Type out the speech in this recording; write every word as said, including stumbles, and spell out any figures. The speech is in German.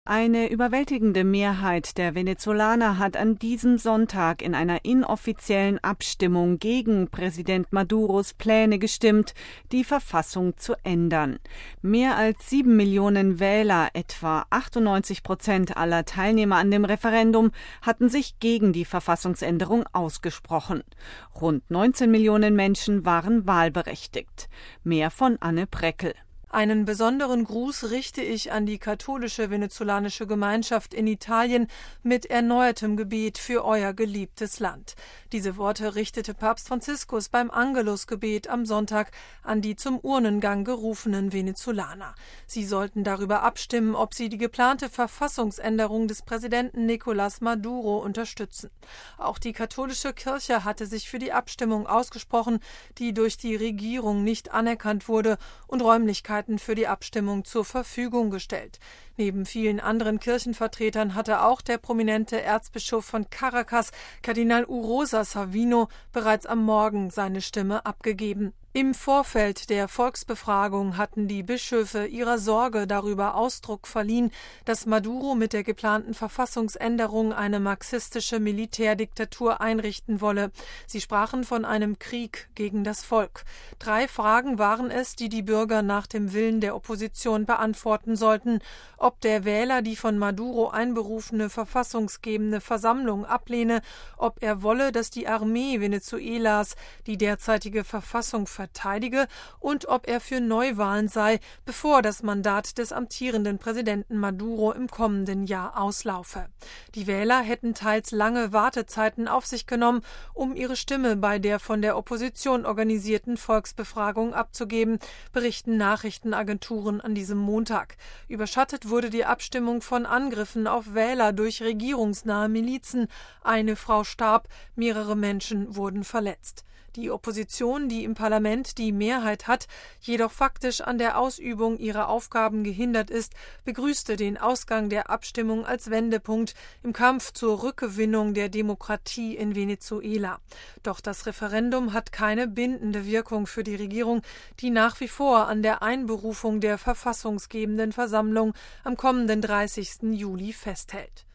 Eine überwältigende Mehrheit der Venezolaner hat an diesem Sonntag in einer inoffiziellen Abstimmung gegen Präsident Maduros Pläne gestimmt, die Verfassung zu ändern. Mehr als sieben Millionen Wähler, etwa achtundneunzig Prozent aller Teilnehmer an dem Referendum, hatten sich gegen die Verfassungsänderung ausgesprochen. Rund neunzehn Millionen Menschen waren wahlberechtigt. Mehr von Anne Breckel. Einen besonderen Gruß richte ich an die katholische venezolanische Gemeinschaft in Italien mit erneuertem Gebet für euer geliebtes Land. Diese Worte richtete Papst Franziskus beim Angelusgebet am Sonntag an die zum Urnengang gerufenen Venezolaner. Sie sollten darüber abstimmen, ob sie die geplante Verfassungsänderung des Präsidenten Nicolás Maduro unterstützen. Auch die katholische Kirche hatte sich für die Abstimmung ausgesprochen, die durch die Regierung nicht anerkannt wurde, und Räumlichkeiten für die Abstimmung zur Verfügung gestellt. Neben vielen anderen Kirchenvertretern hatte auch der prominente Erzbischof von Caracas, Kardinal Urosa Savino, bereits am Morgen seine Stimme abgegeben. Im Vorfeld der Volksbefragung hatten die Bischöfe ihrer Sorge darüber Ausdruck verliehen, dass Maduro mit der geplanten Verfassungsänderung eine marxistische Militärdiktatur einrichten wolle. Sie sprachen von einem Krieg gegen das Volk. Drei Fragen waren es, die die Bürger nach dem Willen der Opposition beantworten sollten: ob der Wähler die von Maduro einberufene verfassungsgebende Versammlung ablehne, ob er wolle, dass die Armee Venezuelas die derzeitige Verfassung verteidige und ob er für Neuwahlen sei, bevor das Mandat des amtierenden Präsidenten Maduro im kommenden Jahr auslaufe. Die Wähler hätten teils lange Wartezeiten auf sich genommen, um ihre Stimme bei der von der Opposition organisierten Volksbefragung abzugeben, berichten Nachrichtenagenturen an diesem Montag. Überschattet wurde die Abstimmung von Angriffen auf Wähler durch regierungsnahe Milizen. Eine Frau starb, mehrere Menschen wurden verletzt. Die Opposition, die im Parlament die Mehrheit hat, jedoch faktisch an der Ausübung ihrer Aufgaben gehindert ist, begrüßte den Ausgang der Abstimmung als Wendepunkt im Kampf zur Rückgewinnung der Demokratie in Venezuela. Doch das Referendum hat keine bindende Wirkung für die Regierung, die nach wie vor an der Einberufung der verfassungsgebenden Versammlung am kommenden dreißigsten Juli festhält.